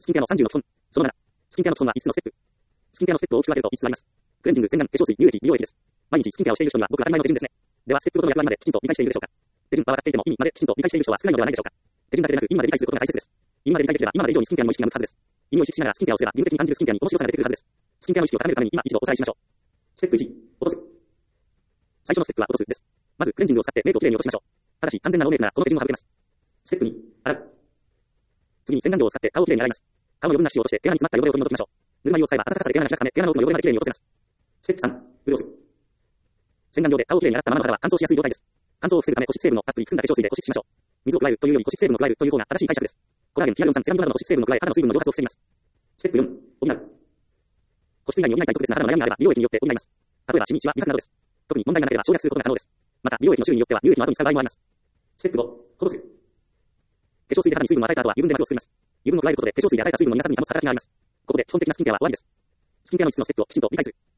スキンケアの30の基本。その7。スキンケアの基本は5つのステップ。スキンケアのステップを大きく分けると5つあります。クレンジング、洗顔、化粧水、乳液、美容液です。毎日スキンケアをしている人にはごく当たり前の手順ですね。では、ステップごとの役割まできちんと理解しているでしょうか。手順は分かっていても意味まできちんと理解している人は少ないのではないでしょうか。手順だけでなく意味まで理解することが大切です。意味まで理解できれば今まで以上にスキンケアにも意識が向くはずです。意味を意識しながらスキンケアをすれば義務的に感じるスキンケアに面白さが出てくるはずです。スキンケアの意識を高めるために今一度おさらいしましょう。ステップ1、落とす。最初のステップは落とすです。まずクレンジングを使ってメイクをきれいに落としましょう。ただし完全なノーメイクならこの手順を省けます。ステップ2、洗う。次に洗顔料を使って顔をきれいに洗います。顔の余分な脂を落として毛穴に詰まった汚れを取り除きましょう。ぬるま湯を使えば温かさで毛穴が開くため毛穴の奥の汚れまできれいに落とせます。ステップ3、潤す。洗顔料で顔をきれいに洗ったままの肌は乾燥しやすい状態です。乾燥を防ぐため保湿成分のたっぷり含んだ化粧水で保湿しましょう。水を加えるというより保湿成分を加えるという方が正しい解釈です。コラーゲン、ヒアルロン酸、セラミドなどの保湿成分を加え肌の水分の蒸発を防ぎます。ステップ4、補う。保湿以外に補いたい特別な肌の悩みがあれば美容液によって補います。例えばシミ、シワ、味覚などです。特に問題がなければ省略することが可能です。また美容液の種類によっては乳液の後に使う場合もあります。ステップ5、ほどす。化粧水で肌に水分を与えた後は油分で膜を作ります。油分を加えることで化粧水で与えた水分の皆さんに保つ働きがあります。ここで基本的なスキンケアは終わりです。スキンケアの5つのステップをきちんと理解する。